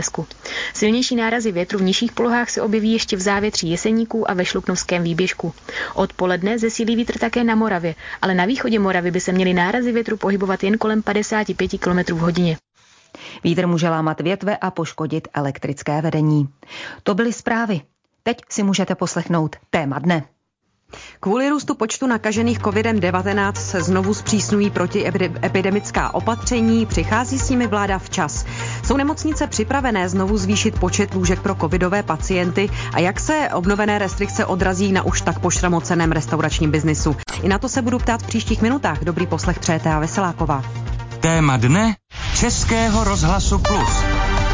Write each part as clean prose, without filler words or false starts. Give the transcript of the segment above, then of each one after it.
Silnější nárazy větru v nižších polohách se objeví ještě v závětří Jeseníků a ve Šluknovském výběžku. Odpoledne zesílí vítr také na Moravě, ale na východě Moravy by se měly nárazy větru pohybovat jen kolem 55 km v hodině. Vítr může lámat větve a poškodit elektrické vedení. To byly zprávy. Teď si můžete poslechnout téma dne. Kvůli růstu počtu nakažených COVID-19 se znovu zpřísňují protiepidemická opatření, přichází s nimi vláda včas. Jsou nemocnice připravené znovu zvýšit počet lůžek pro covidové pacienty a jak se obnovené restrikce odrazí na už tak pošramoceném restauračním biznisu? I na to se budu ptát v příštích minutách. Dobrý poslech přeje Tea Veseláková. Téma dne Českého rozhlasu Plus.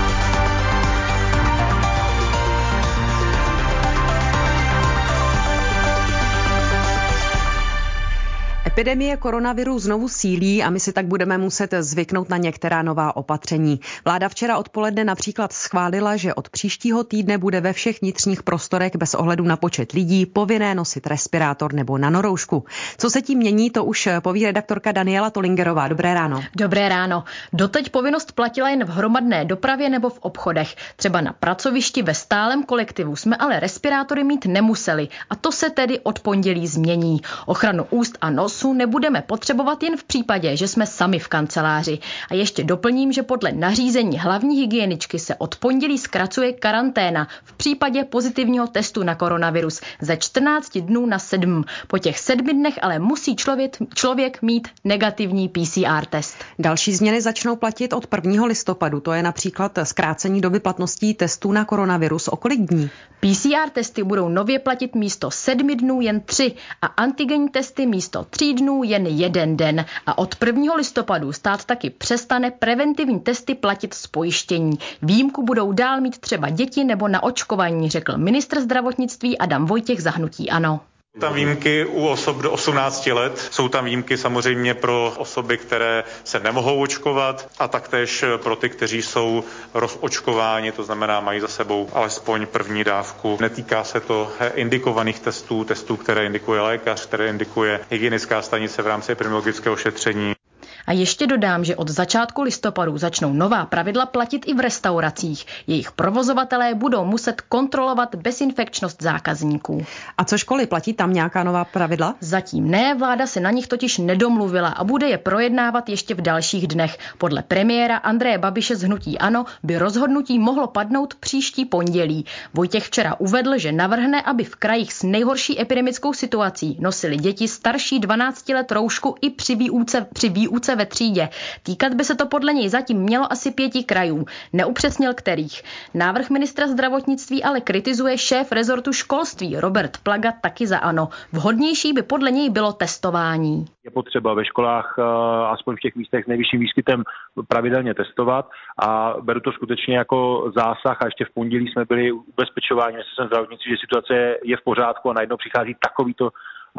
Epidemie koronaviru znovu sílí a my si tak budeme muset zvyknout na některá nová opatření. Vláda včera odpoledne například schválila, že od příštího týdne bude ve všech vnitřních prostorech bez ohledu na počet lidí povinné nosit respirátor nebo nanoroušku. Co se tím mění, to už poví redaktorka Daniela Tolingerová. Dobré ráno. Dobré ráno. Doteď povinnost platila jen v hromadné dopravě nebo v obchodech. Třeba na pracovišti ve stálem kolektivu jsme ale respirátory mít nemuseli a to se tedy od pondělí změní. Ochranu úst a nosu nebudeme potřebovat jen v případě, že jsme sami v kanceláři. A ještě doplním, že podle nařízení hlavní hygieničky se od pondělí zkracuje karanténa v případě pozitivního testu na koronavirus ze 14 dnů na 7. Po těch 7 dnech ale musí člověk mít negativní PCR test. Další změny začnou platit od 1. listopadu. To je například zkrácení doby platností testů na koronavirus. O kolik dní? PCR testy budou nově platit místo 7 dnů jen 3 a antigenní testy místo 3 dnů jen 1 den. A od 1. listopadu stát taky přestane preventivní testy platit z pojištění. Výjimku budou dál mít třeba děti nebo na očkování, řekl ministr zdravotnictví Adam Vojtěch za hnutí ANO. Tam výjimky u osob do 18 let, jsou tam výjimky samozřejmě pro osoby, které se nemohou očkovat a taktéž pro ty, kteří jsou rozočkováni, to znamená mají za sebou alespoň první dávku. Netýká se to indikovaných testů, které indikuje lékař, které indikuje hygienická stanice v rámci epidemiologického šetření. A ještě dodám, že od začátku listopadu začnou nová pravidla platit i v restauracích. Jejich provozovatelé budou muset kontrolovat bezinfekčnost zákazníků. A co školy, platí tam nějaká nová pravidla? Zatím ne, vláda se na nich totiž nedomluvila a bude je projednávat ještě v dalších dnech. Podle premiéra Andreje Babiše z hnutí ANO by rozhodnutí mohlo padnout příští pondělí. Vojtěch včera uvedl, že navrhne, aby v krajích s nejhorší epidemickou situací nosili děti starší 12 let roušku i při výuce ve třídě. Týkat by se to podle něj zatím mělo asi 5 krajů. Neupřesnil kterých. Návrh ministra zdravotnictví ale kritizuje šéf rezortu školství Robert Plaga taky za ANO. Vhodnější by podle něj bylo testování. Je potřeba ve školách, aspoň v těch místech s nejvyšším výskytem, pravidelně testovat a beru to skutečně jako zásah a ještě v pondělí jsme byli ubezpečováni ministerstvem zdravotnictví, že situace je v pořádku a najednou přichází takovýto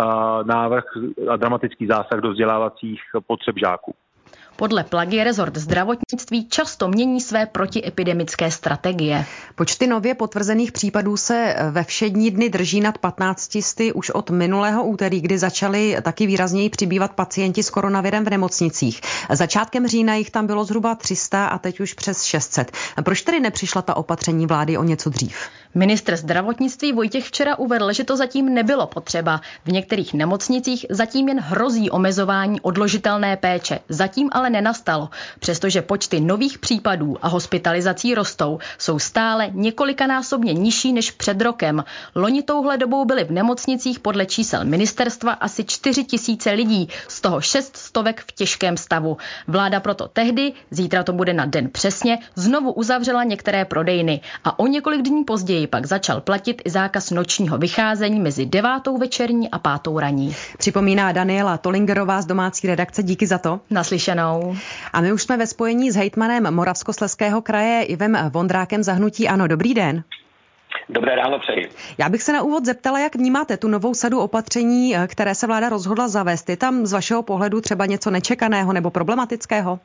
návrh a dramatický zásah do vzdělávacích potřeb žáků. Podle Plagy rezort zdravotnictví často mění své protiepidemické strategie. Počty nově potvrzených případů se ve všední dny drží nad 15 už od minulého úterý, kdy začali taky výrazněji přibývat pacienti s koronavirem v nemocnicích. Začátkem října jich tam bylo zhruba 300 a teď už přes 600. Proč tedy nepřišla ta opatření vlády o něco dřív? Ministr zdravotnictví Vojtěch včera uvedl, že to zatím nebylo potřeba. V některých nemocnicích zatím jen hrozí omezování odložitelné péče. Zatím ale nenastalo. Přestože počty nových případů a hospitalizací rostou, jsou stále několikanásobně nižší než před rokem. Loni touhle dobou byly v nemocnicích podle čísel ministerstva asi 4 000 lidí, z toho 600 v těžkém stavu. Vláda proto tehdy, zítra to bude na den přesně, znovu uzavřela některé prodejny a o několik dní později pak začal platit i zákaz nočního vycházení mezi 9. večerní a 5. ranní. Připomíná Daniela Tolingerová z domácí redakce. Díky za to. Naslyšenou. A my už jsme ve spojení s hejtmanem Moravskoslezského kraje Ivem Vondrákem za hnutí ANO. Dobrý den. Dobré ráno přeji. Já bych se na úvod zeptala, jak vnímáte tu novou sadu opatření, které se vláda rozhodla zavést. Je tam z vašeho pohledu třeba něco nečekaného nebo problematického?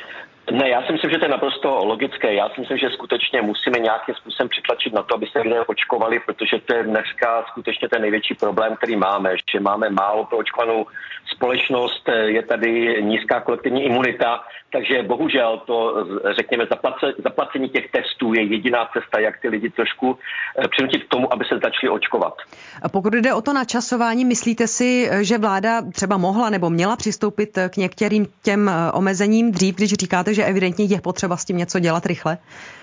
Ne, já si myslím, že to je naprosto logické. Já si myslím, že skutečně musíme nějakým způsobem přitlačit na to, aby se lidé očkovali, protože to je dneska skutečně ten největší problém, který máme, že máme málo proočkovanou společnost, je tady nízká kolektivní imunita, Takže bohužel to, řekněme, zaplacení těch testů je jediná cesta, jak ty lidi trošku přinutit k tomu, aby se začali očkovat. A pokud jde o to načasování, myslíte si, že vláda třeba mohla nebo měla přistoupit k některým těm omezením dřív, když říkáte, že evidentně je potřeba s tím něco dělat rychle?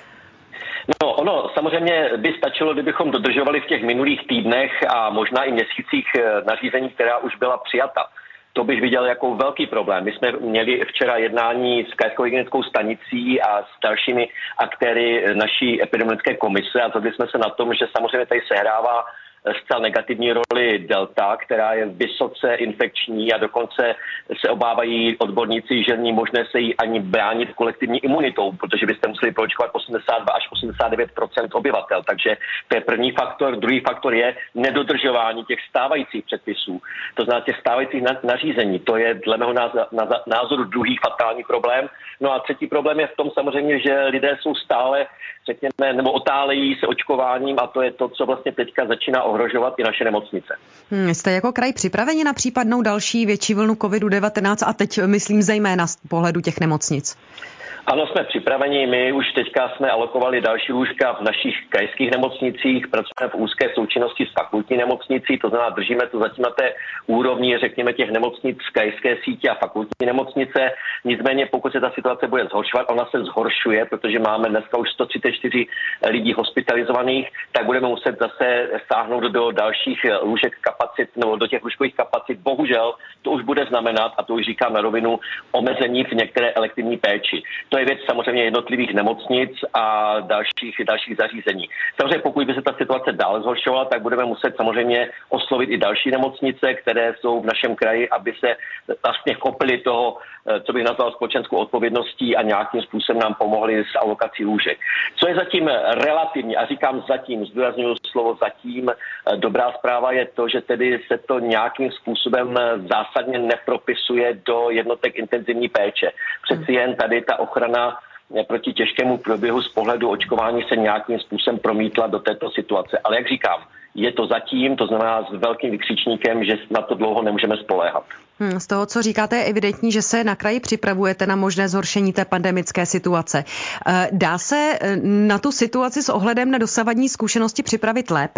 No, ono samozřejmě by stačilo, kdybychom dodržovali v těch minulých týdnech a možná i měsících nařízení, která už byla přijata. To bych viděl jako velký problém. My jsme měli včera jednání s krajskou hygienickou stanicí a s dalšími aktéry naší epidemiologické komise a shodli jsme se na tom, že samozřejmě tady sehrává zcela negativní roli delta, která je vysoce infekční a dokonce se obávají odborníci, že není možné se jí ani bránit kolektivní imunitou, protože byste museli proočkovat 82 až 89% obyvatel. Takže to je první faktor. Druhý faktor je nedodržování těch stávajících předpisů. To znamená těch stávajících nařízení. To je dle mého názoru druhý fatální problém. No a třetí problém je v tom samozřejmě, že lidé jsou stále, řekněme, nebo otálejí se očkováním a to je to, co vlastně teďka začíná ohrožovat i naše nemocnice. Jste jako kraj připraveni na případnou další větší vlnu COVID-19 a teď myslím zejména z pohledu těch nemocnic? Ano, jsme připraveni. My už teďka jsme alokovali další lůžka v našich krajských nemocnicích, pracujeme v úzké součinnosti s fakultní nemocnicí, to znamená, držíme to zatím na té úrovni, řekněme, těch nemocnic krajské sítě a fakultní nemocnice. Nicméně, pokud se ta situace bude zhoršovat, ona se zhoršuje, protože máme dneska už 134 lidí hospitalizovaných, tak budeme muset zase sáhnout do dalších lůžek kapacit nebo do těch lůžkových kapacit. Bohužel to už bude znamenat, a to už říkám na rovinu, omezení v některé elektivní péči. To je věc samozřejmě jednotlivých nemocnic a dalších zařízení. Samozřejmě pokud by se ta situace dál zhoršovala, tak budeme muset samozřejmě oslovit i další nemocnice, které jsou v našem kraji, aby se vlastně chopili toho, co bych nazval společenskou odpovědností a nějakým způsobem nám pomohli s alokací lůžek. Co je zatím relativně, a říkám zatím, zdůrazňuji slovo zatím, dobrá zpráva je to, že tedy se to nějakým způsobem zásadně nepropisuje do jednotek intenzivní péče. Přeci jen tady ta ochrana proti těžkému průběhu z pohledu očkování se nějakým způsobem promítla do této situace. Ale jak říkám, je to zatím, to znamená s velkým vykřičníkem, že na to dlouho nemůžeme spoléhat. Z toho, co říkáte, je evidentní, že se na kraji připravujete na možné zhoršení té pandemické situace. Dá se na tu situaci s ohledem na dosavadní zkušenosti připravit lépe?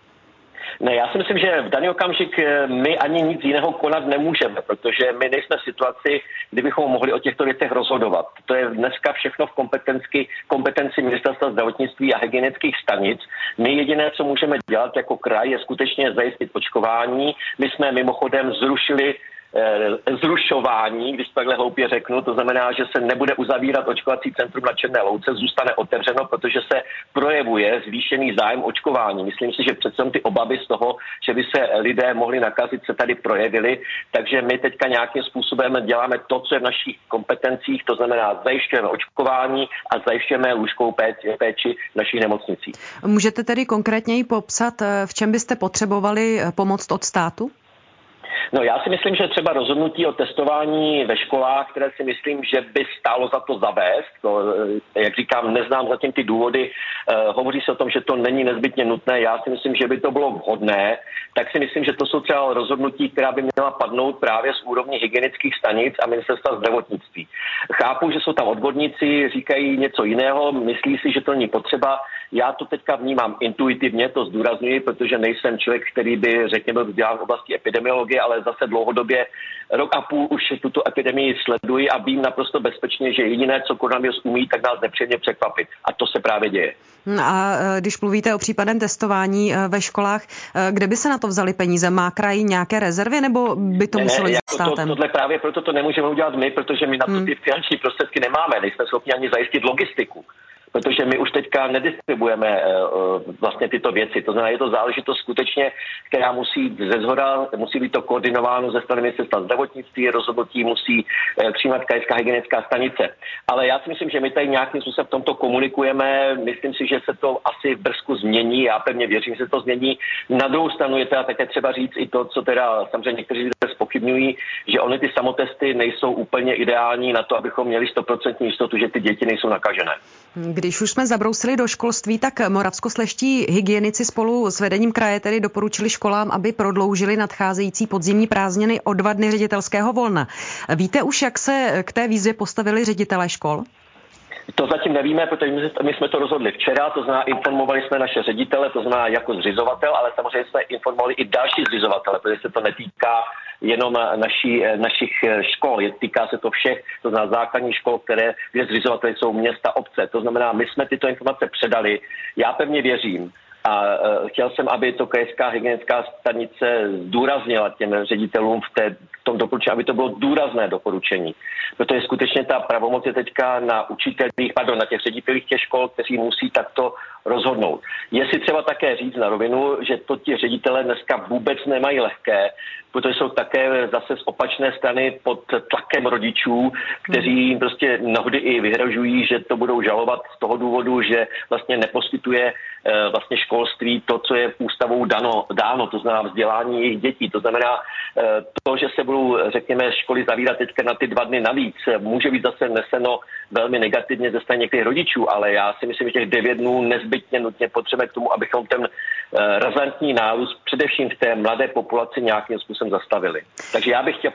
Ne, já si myslím, že v daný okamžik my ani nic jiného konat nemůžeme, protože my nejsme v situaci, kdybychom mohli o těchto věcech rozhodovat. To je dneska všechno v kompetenci Ministerstva zdravotnictví a hygienických stanic. My jediné, co můžeme dělat jako kraj, je skutečně zajistit očkování. My jsme mimochodem zrušování, když takhle hloupě řeknu, to znamená, že se nebude uzavírat očkovací centrum na Černé Louce, zůstane otevřeno, protože se projevuje zvýšený zájem očkování. Myslím si, že přece ty obavy z toho, že by se lidé mohli nakazit, se tady projevily, takže my teďka nějakým způsobem děláme to, co je v našich kompetencích, to znamená zajišťujeme očkování a zajišťujeme lůžkovou péči v našich nemocnicích. Můžete tedy konkrétněji popsat, v čem byste potřebovali pomoc od státu? No, já si myslím, že třeba rozhodnutí o testování ve školách, které si myslím, že by stálo za to zavést, to, jak říkám, neznám zatím ty důvody, hovoří se o tom, že to není nezbytně nutné, já si myslím, že by to bylo vhodné, tak si myslím, že to jsou třeba rozhodnutí, která by měla padnout právě z úrovně hygienických stanic a ministerstva zdravotnictví. Chápu, že jsou tam odborníci, říkají něco jiného, myslí si, že to není potřeba. Já to teďka vnímám intuitivně, to zdůrazňuji, protože nejsem člověk, který by, řekněme, vzdělán v oblasti epidemiologie, ale zase dlouhodobě rok a půl už tuto epidemii sleduji a vím naprosto bezpečně, že jediné, co koronavirus umí, tak nás nepříjemně překvapit. A to se právě děje. A když mluvíte o případném testování ve školách, kde by se na to vzali peníze? Má kraj nějaké rezervy, nebo by to muselo jít státem? Tohle právě proto to nemůžeme udělat my, protože my na to ty finanční prostředky nemáme. Nejsme schopni ani zajistit logistiku. Protože my už teďka nedistribuujeme vlastně tyto věci. To znamená, je to záležitost skutečně, která musí jít ze shora, musí být to koordinováno ze strany ministerstva zdravotnictví, rozhodnutí musí přijímat krajská hygienická stanice. Ale já si myslím, že my tady nějakým způsobem v tomto komunikujeme. Myslím si, že se to asi v brzku změní. Já pevně věřím, že se to změní. Na druhou stranu je teda také třeba říct i to, co teda samozřejmě někteří lidé zpochybňují, že ony ty samotesty nejsou úplně ideální na to, abychom měli 100% jistotu, že ty děti nejsou nakažené. Když už jsme zabrousili do školství, tak moravskoslezští hygienici spolu s vedením kraje tedy doporučili školám, aby prodloužili nadcházející podzimní prázdniny o 2 dny ředitelského volna. Víte už, jak se k té výzvě postavili ředitelé škol? To zatím nevíme, protože my jsme to rozhodli včera, to znamená informovali jsme naše ředitele, to znamená jako zřizovatel, ale samozřejmě jsme informovali i další zřizovatele, protože se to netýká jenom našich škol, týká se to všech, to znamená základních škol, kde zřizovateli jsou města, obce. To znamená, my jsme tyto informace předali. Já pevně věřím, a chtěl jsem, aby to krajská hygienická stanice zdůraznila těm ředitelům v tom doporučení, aby to bylo důrazné doporučení. Protože skutečně ta pravomoc je teďka na těch ředitelích těch škol, kteří musí takto rozhodnout. Je si třeba také říct na rovinu, že to ti ředitelé dneska vůbec nemají lehké, protože jsou také zase z opačné strany pod tlakem rodičů, kteří jim prostě mnohdy i vyhrožují, že to budou žalovat z toho důvodu, že vlastně neposkytuje vlastně školství to, co je ústavou dáno, to znamená vzdělání jejich dětí. To znamená to, že se budou, řekněme, školy zavírat teďka na ty 2 dny navíc, může být zase neseno velmi negativně ze strany některých rodičů, ale já si myslím, že těch 9 dnů nezbytně nutně potřebujeme k tomu, abychom ten razantní nárůst především v té mladé populaci nějakým způsobem zastavili. Takže já bych chtěl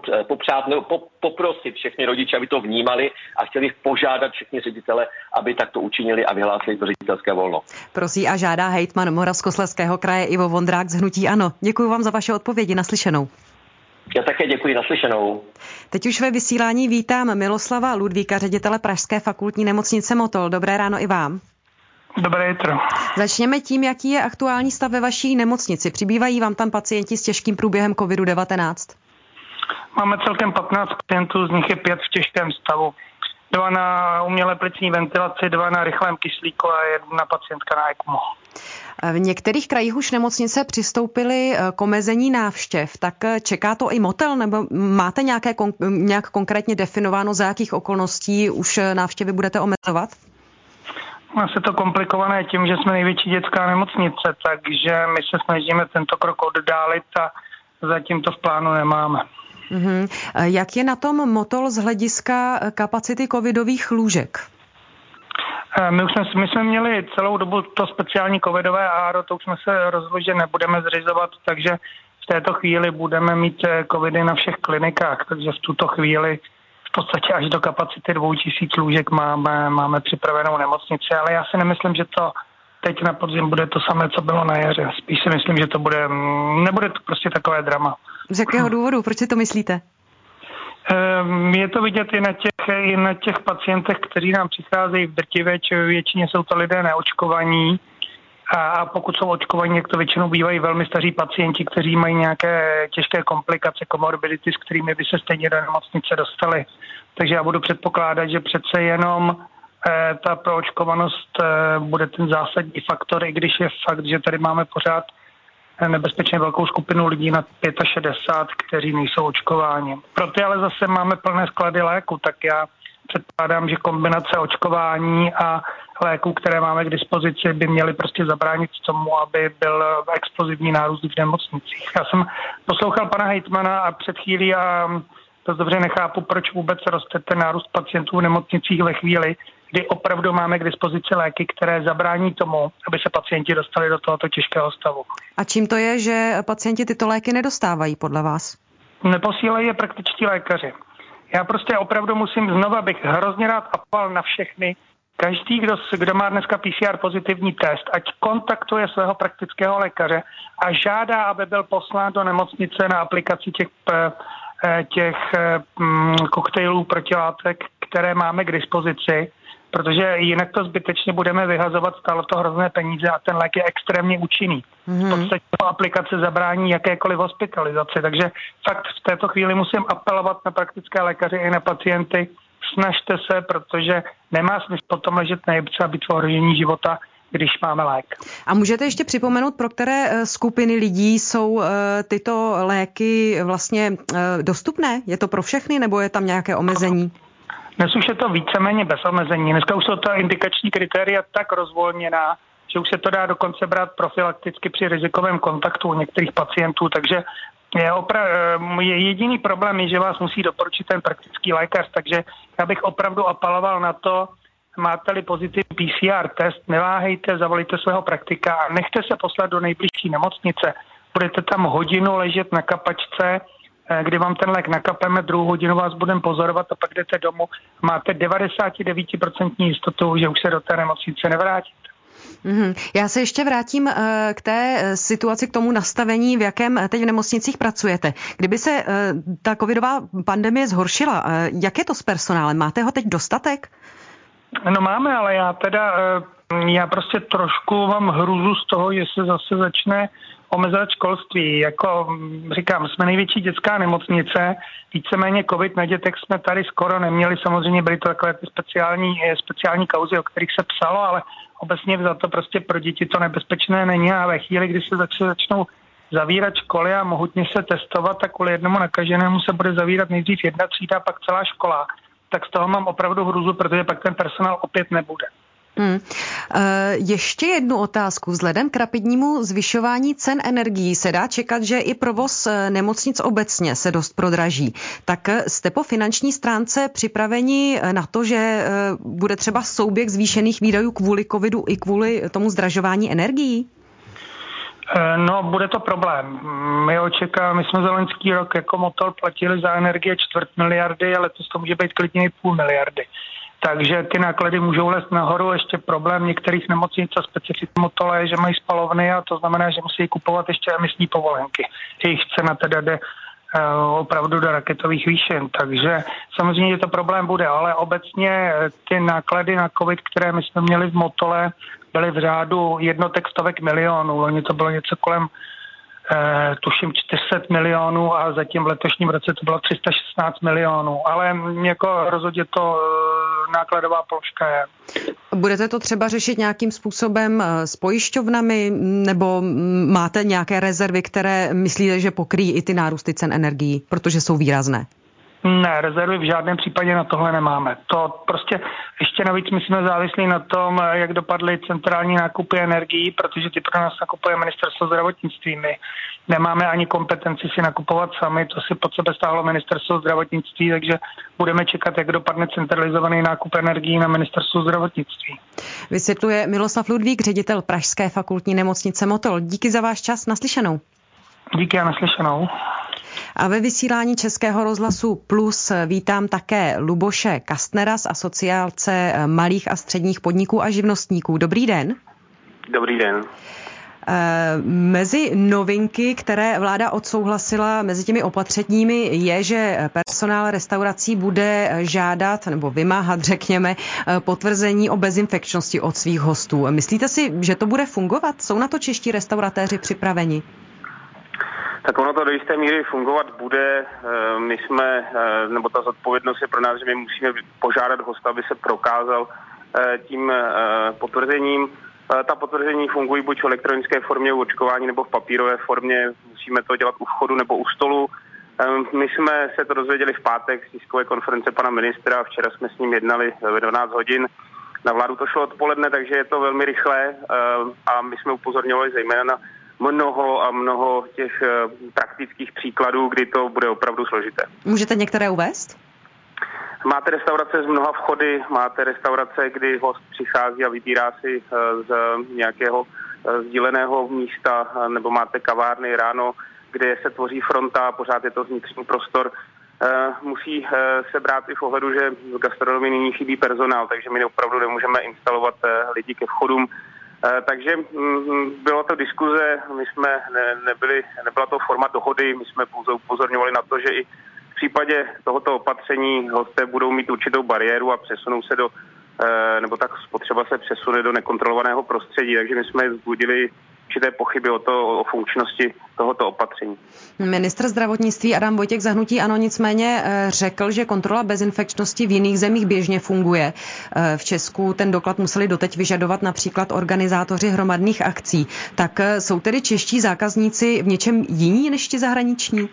poprosit všechny rodiče, aby to vnímali a chtěli požádat všechny ředitele, aby takto učinili a vyhlásili to ředitelské volno. Prosí a žádá hejtman Moravskoslezského kraje Ivo Vondrák z hnutí ANO. Děkuji vám za vaše odpovědi, naslyšenou. Já také děkuji, naslyšenou. Teď už ve vysílání vítám Miloslava Ludvíka, ředitele Pražské fakultní nemocnice Motol. Dobré ráno i vám. Dobré jitro. Začněme tím, jaký je aktuální stav ve vaší nemocnici. Přibývají vám tam pacienti s těžkým průběhem COVID-19? Máme celkem 15 pacientů, z nich je 5 v těžkém stavu. 2 na umělé plicní ventilaci, 2 na rychlém kyslíku a 1 pacientka na ECMO. V některých krajích už nemocnice přistoupily k omezení návštěv, tak čeká to i Motel, nebo máte nějak konkrétně definováno, za jakých okolností už návštěvy budete omezovat? Asi to komplikované tím, že jsme největší dětská nemocnice, takže my se snažíme tento krok oddálit a zatím to v plánu nemáme. Jak je na tom Motol z hlediska kapacity covidových lůžek? My jsme měli celou dobu to speciální covidové ARO, to už jsme se rozhodli, že nebudeme zřizovat, takže v této chvíli budeme mít covidy na všech klinikách, takže v tuto chvíli v podstatě až do kapacity 2000 lůžek máme připravenou nemocnici, ale já si nemyslím, že to teď na podzim bude to samé, co bylo na jaře. Spíš si myslím, že to nebude to prostě takové drama. Z jakého důvodu? Proč si to myslíte? Je to vidět i na těch pacientech, kteří nám přicházejí v drtivé většině jsou to lidé neočkovaní a pokud jsou očkovaní, tak to většinou bývají velmi staří pacienti, kteří mají nějaké těžké komplikace, komorbidity, s kterými by se stejně do nemocnice dostali. Takže já budu předpokládat, že přece jenom ta proočkovanost bude ten zásadní faktor, i když je fakt, že tady máme pořád nebezpečně velkou skupinu lidí nad 65, kteří nejsou očkováni. Pro ty ale zase máme plné sklady léku, tak já předpokládám, že kombinace očkování a léků, které máme k dispozici, by měly prostě zabránit tomu, aby byl explozivní nárůst v nemocnicích. Já jsem poslouchal pana hejtmana a před chvílí a to dobře nechápu, proč vůbec roste ten nárůst pacientů v nemocnicích ve chvíli, kdy opravdu máme k dispozici léky, které zabrání tomu, aby se pacienti dostali do tohoto těžkého stavu. A čím to je, že pacienti tyto léky nedostávají podle vás? Neposílají je praktičtí lékaři. Já prostě opravdu musím znova, bych hrozně rád apeloval na všechny. Každý, kdo má dneska PCR pozitivní test, ať kontaktuje svého praktického lékaře a žádá, aby byl poslán do nemocnice na aplikaci těch koktejlů protilátek, které máme k dispozici, protože jinak to zbytečně budeme vyhazovat, stálo to hrozné peníze a ten lék je extrémně účinný. V podstatě aplikace zabrání jakékoliv hospitalizaci, takže fakt v této chvíli musím apelovat na praktické lékaře i na pacienty, snažte se, protože nemá smysl potom ležet na jibce a být v ohrožení života, když máme lék. A můžete ještě připomenout, pro které skupiny lidí jsou tyto léky vlastně dostupné? Je to pro všechny nebo je tam nějaké omezení? Dnes už je to víceméně bez omezení. Dneska už jsou to indikační kritéria tak rozvolněná, že už se to dá dokonce brát profilakticky při rizikovém kontaktu u některých pacientů, takže Jediný problém je, že vás musí doporučit ten praktický lékař, takže já bych opravdu apeloval na to, máte-li pozitivní PCR test, neváhejte, zavolejte svého praktika a nechte se poslat do nejbližší nemocnice. Budete tam hodinu ležet na kapačce, kdy vám ten lék nakapeme, 2 hodinu vás budeme pozorovat a pak jdete domů. Máte 99% jistotu, že už se do té nemocnice nevrátíte. Já se ještě vrátím k té situaci, k tomu nastavení, v jakém teď v nemocnicích pracujete. Kdyby se ta covidová pandemie zhoršila, jak je to s personálem? Máte ho teď dostatek? No máme, ale já prostě trošku mám hruzu z toho, že se zase začne omezovat školství. Jako říkám, jsme největší dětská nemocnice, víceméně covid na dětech jsme tady skoro neměli, samozřejmě byly to takové ty speciální kauzy, o kterých se psalo, ale obecně za to prostě pro děti to nebezpečné není a ve chvíli, kdy se začnou zavírat školy a mohutně se testovat, tak kvůli jednomu nakaženému se bude zavírat nejdřív jedna třída a pak celá škola. Tak z toho mám opravdu hruzu, protože pak ten personál opět nebude. Ještě jednu otázku. Vzhledem k rapidnímu zvyšování cen energií se dá čekat, že i provoz nemocnic obecně se dost prodraží. Tak jste po finanční stránce připraveni na to, že bude třeba souběh zvýšených výdajů kvůli covidu i kvůli tomu zdražování energií? No, bude to problém. My jsme za loňský rok jako Motol platili za energie 250 miliardy a letos to může být klidně i 500 miliardy. Takže ty náklady můžou lézt nahoru. Ještě problém některých nemocnic a specifikum Motola je, že mají spalovny a to znamená, že musí kupovat ještě emisní povolenky. Jejich cena teda jde opravdu do raketových výšin. Takže samozřejmě, že to problém bude, ale obecně ty náklady na covid, které my jsme měli v Motole, byly v řádu jednotek stovek milionů. Loni to bylo něco kolem tuším 400 milionů a zatím v letošním roce to bylo 316 milionů. Ale jako rozhodně to nákladová položka je. Budete to třeba řešit nějakým způsobem s pojišťovnami nebo máte nějaké rezervy, které myslíte, že pokryjí i ty nárůsty cen energií, protože jsou výrazné? Ne, rezervy v žádném případě na tohle nemáme. To prostě ještě navíc my jsme závislí na tom, jak dopadly centrální nákupy energií, protože ty pro nás nakupuje ministerstvo zdravotnictví. My nemáme ani kompetenci si nakupovat sami, to si pod sebe stáhlo ministerstvo zdravotnictví, takže budeme čekat, jak dopadne centralizovaný nákup energií na ministerstvo zdravotnictví. Vysvětluje Miloslav Ludvík, ředitel Pražské fakultní nemocnice Motol. Díky za váš čas, naslyšenou. Díky a naslyšenou. A ve vysílání Českého rozhlasu Plus vítám také Luboše Kastnera z Asociace malých a středních podniků a živnostníků. Dobrý den. Dobrý den. Mezi novinky, které vláda odsouhlasila, mezi těmi opatřeními je, že personál restaurací bude žádat nebo vymáhat, řekněme, potvrzení o bezinfekčnosti od svých hostů. Myslíte si, že to bude fungovat? Jsou na to čeští restauratéři připraveni? Tak ono to do jisté míry fungovat bude. My jsme, nebo ta zodpovědnost je pro nás, že my musíme požádat hosta, aby se prokázal tím potvrzením. Ta potvrzení fungují buď v elektronické formě u očkování nebo v papírové formě. Musíme to dělat u vchodu nebo u stolu. My jsme se to dozvěděli v pátek z tiskové konference pana ministra. Včera jsme s ním jednali ve 12 hodin. Na vládu to šlo odpoledne, takže je to velmi rychlé a my jsme upozorňovali zejména na mnoho těch praktických příkladů, kdy to bude opravdu složité. Můžete některé uvést? Máte restaurace s mnoha vchody, máte restaurace, kdy host přichází a vybírá si z nějakého sdíleného místa, nebo máte kavárny ráno, kde se tvoří fronta, pořád je to vnitřní prostor. Musí se brát i v ohledu, že v gastronomii nyní chybí personál, takže my opravdu nemůžeme instalovat lidi ke vchodům. Takže byla to diskuze, my jsme nebyla to forma dohody, my jsme pouze upozorňovali na to, že i v případě tohoto opatření hosté budou mít určitou bariéru a přesunou se nebo tak spotřeba se přesune do nekontrolovaného prostředí, takže my jsme vzbudili určité pochyby o funkčnosti tohoto opatření. Ministr zdravotnictví Adam Vojtěch za hnutí ANO nicméně řekl, že kontrola bezinfekčnosti v jiných zemích běžně funguje. V Česku ten doklad museli doteď vyžadovat například organizátoři hromadných akcí. Tak jsou tedy čeští zákazníci v něčem jiní než ti zahraniční?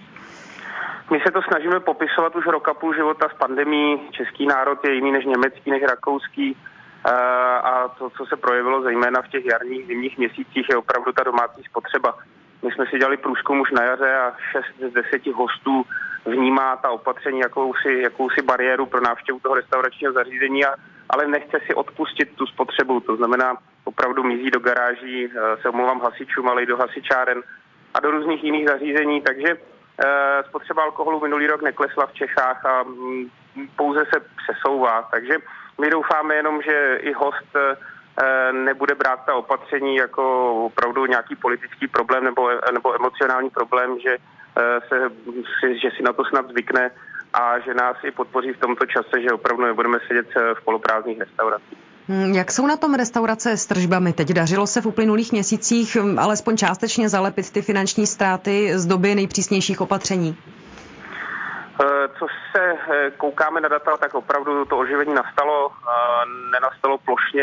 My se to snažíme popisovat už rok a půl života s pandemií. Český národ je jiný než německý, než rakouský. A to, co se projevilo zejména v těch jarních, zimních měsících, je opravdu ta domácí spotřeba. My jsme si dělali průzkum už na jaře a 6 z 10 hostů vnímá ta opatření jakousi bariéru pro návštěvu toho restauračního zařízení, ale nechce si odpustit tu spotřebu. To znamená, opravdu mizí do garáží, se omlouvám hasičům, ale i do hasičáren a do různých jiných zařízení, takže spotřeba alkoholu minulý rok neklesla v Čechách a pouze se přesouvá. Takže my doufáme jenom, že i host nebude brát ta opatření jako opravdu nějaký politický problém nebo emocionální problém, že si na to snad zvykne a že nás i podpoří v tomto čase, že opravdu nebudeme sedět v poloprázdných restauracích. Jak jsou na tom restaurace s tržbami teď? Dařilo se v uplynulých měsících alespoň částečně zalepit ty finanční ztráty z doby nejpřísnějších opatření? Co se koukáme na data, tak opravdu to oživení nastalo, nenastalo plošně,